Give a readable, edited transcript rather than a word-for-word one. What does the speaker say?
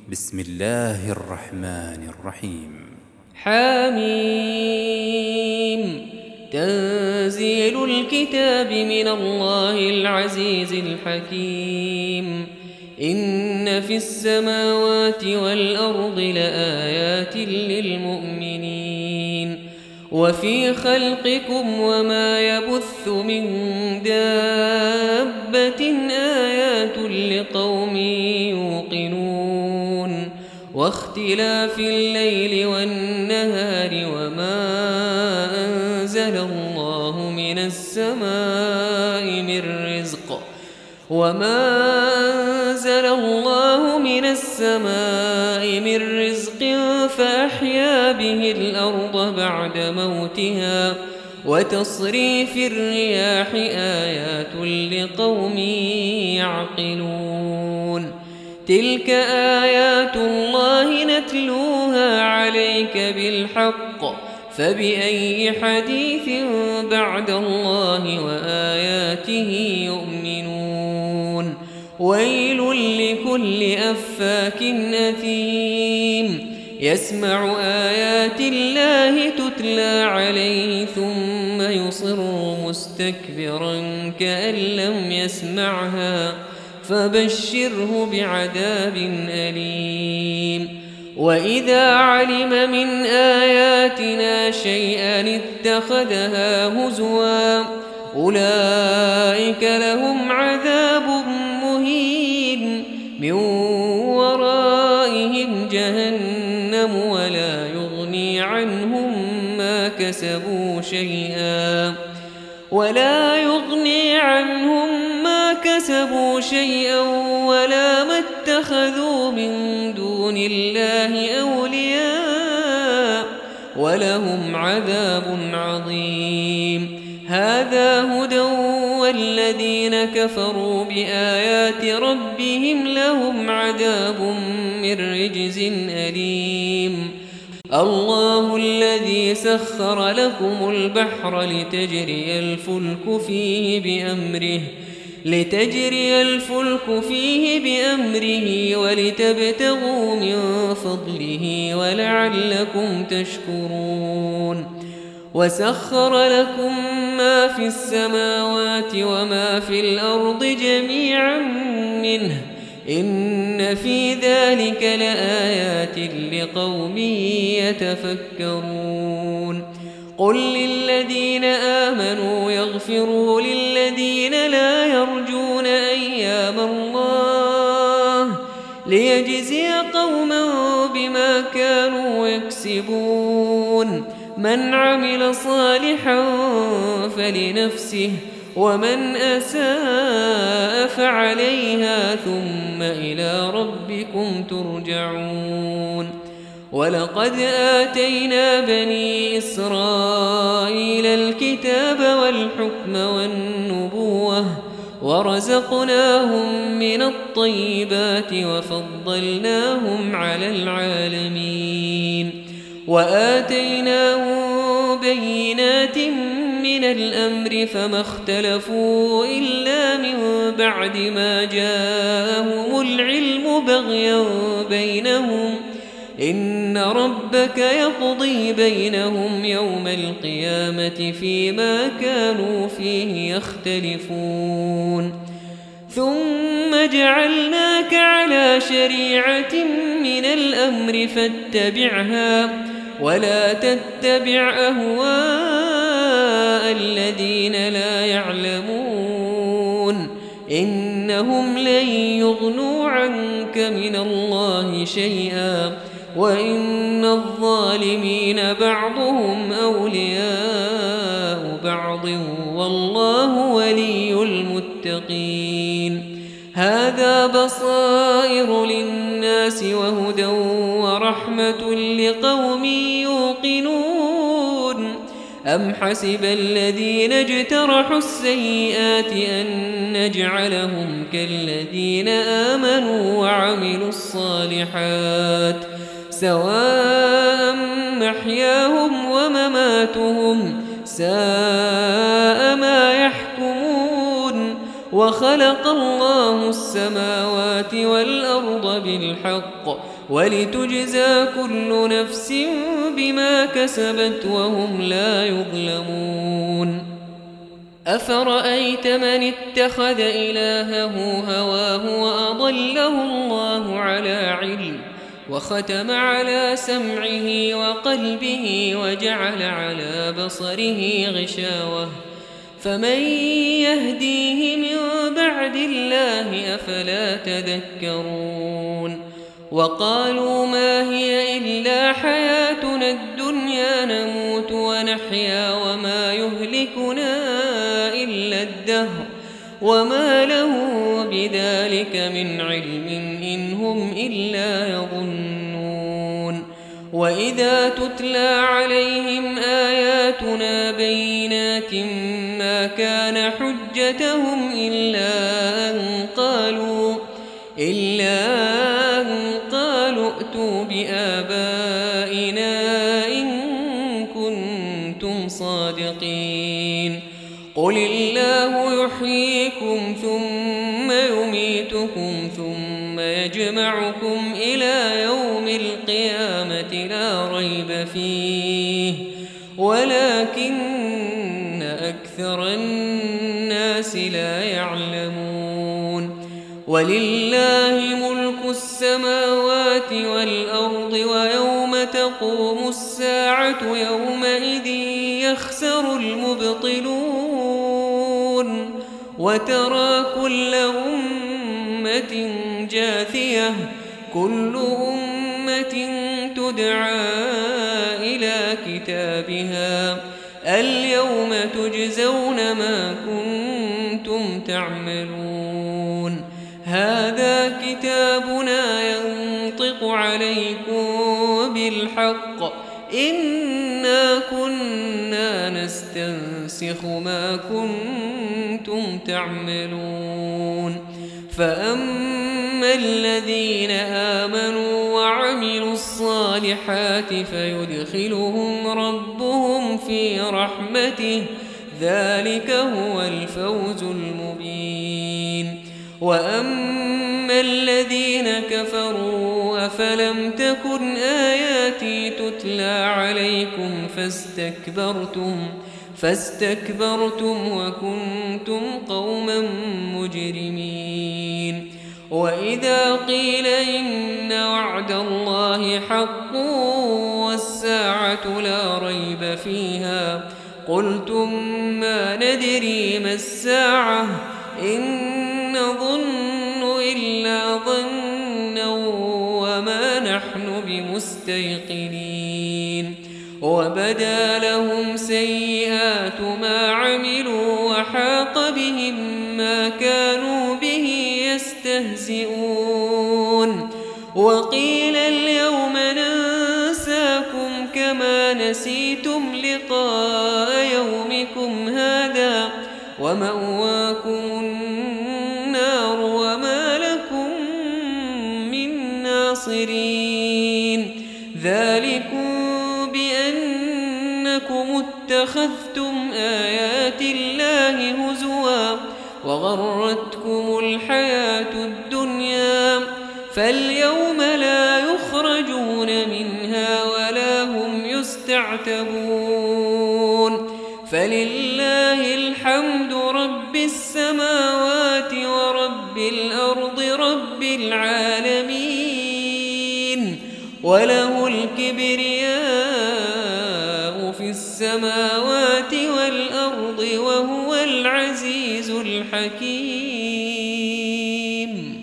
بسم الله الرحمن الرحيم. حميم. تنزيل الكتاب من الله العزيز الحكيم. إن في السماوات والأرض لآيات للمؤمنين وفي خلقكم وما يبث من دابة آيات لقوم يوقنون واختلاف الليل والنهار وما أنزل الله من السماء من رزق فأحيا به الأرض بعد موتها وتصريف الرياح آيات لقوم يعقلون. تلك آيات الله نتلوها عليك بالحق فبأي حديث بعد الله وآياته يؤمنون. ويل لكل أفاك أثيم يسمع آيات الله تتلى عليه ثم يصر مستكبرا كأن لم يسمعها فبشره بعذاب أليم. وإذا علم من آياتنا شيئا اتخذها هزوا أولئك لهم عذاب مهين من ورائهم جهنم ولا يغني عنهم ما كسبوا شيئا ولا ما اتخذوا من دون الله أولياء ولهم عذاب عظيم. هذا هدى والذين كفروا بآيات ربهم لهم عذاب من رجز أليم. الله الذي سخر لكم البحر لتجري الفلك فيه بأمره ولتبتغوا من فضله ولعلكم تشكرون. وسخر لكم ما في السماوات وما في الأرض جميعا منه إن في ذلك لآيات لقوم يتفكرون. قل للذين آمنوا يغفروا للذين لا يرجون أيام الله ليجزي قوما بما كانوا يكسبون. من عمل صالحا فلنفسه ومن أساء فعليها ثم إلى ربكم ترجعون. ولقد آتينا بني إسرائيل الكتاب والحكم والنبوة ورزقناهم من الطيبات وفضلناهم على العالمين وآتيناهم بينات من الأمر فما اختلفوا إلا من بعد ما جاءهم العلم بغيا بينهم إن ربك يقضي بينهم يوم القيامة فيما كانوا فيه يختلفون. ثم جعلناك على شريعة من الأمر فاتبعها ولا تتبع أهواء الذين لا يعلمون إنهم لن يغنوا عنك من الله شيئا وإن الظالمين بعضهم أولياء بعض والله ولي المتقين. هذا بصائر للناس وهدى ورحمة لقوم يوقنون. أم حسب الذين اجترحوا السيئات أن نجعلهم كالذين آمنوا وعملوا الصالحات سواء محياهم ومماتهم ساء ما يحكمون. وخلق الله السماوات والأرض بالحق ولتجزى كل نفس بما كسبت وهم لا يظلمون أفرأيت من اتخذ إلهه هواه وأضله الله على علم وختم على سمعه وقلبه وجعل على بصره غشاوة فمن يهديه من بعد الله أفلا تذكرون وقالوا ما هي إلا حياتنا الدنيا نموت ونحيا وما يهلكنا إلا الدهر وما له بذلك من علم إن هم إلا يظنون وإذا تتلى عليهم آياتنا بينات ما كان حجتهم إلا أن قالوا ائتوا بآبائنا إن كنتم صادقين قل الله يحييكم ثم يميتكم ثم يجمعكم إلى يوم القيامة لا ريب فيه ولكن أكثر الناس لا يعلمون ولله ملك السماوات والأرض ويوم تقوم الساعة يومئذ يخسر المبطلون وترى كل أمة جاثية كل أمة تدعى إلى كتابها اليوم تجزون ما كنتم تعملون هذا كتابنا ينطق عليكم بالحق إنا كنا نستنسخ ما كنتم تعملون فأما الذين آمنوا وعملوا الصالحات فيدخلهم ربهم في رحمته ذلك هو الفوز المبين وأما الذين كفروا أفلم تكن آياتي تتلى عليكم فاستكبرتم وكنتم قوما مجرمين وإذا قيل إن وعد الله حق والساعة لا ريب فيها قلتم ما ندري ما الساعة إن نظن إلا ظنا وما نحن بمستيقنين وبدا لهم سيئات ما عملوا وحاق بهم ما كانوا به يستهزئون وقيل اليوم ننساكم كما نسيتم لقاء يومكم هذا ومأواكم النار وما لكم من ناصرين ذلكم بأنكم اتخذتم آيات الله هزوا وغرتكم الحياة الدنيا فاليوم لا يخرجون منها ولا هم يستعتبون فلله الحمد رب السماوات ورب الأرض رب العالمين وله الكبرياء في السماوات والأرض وهو العزيز الحكيم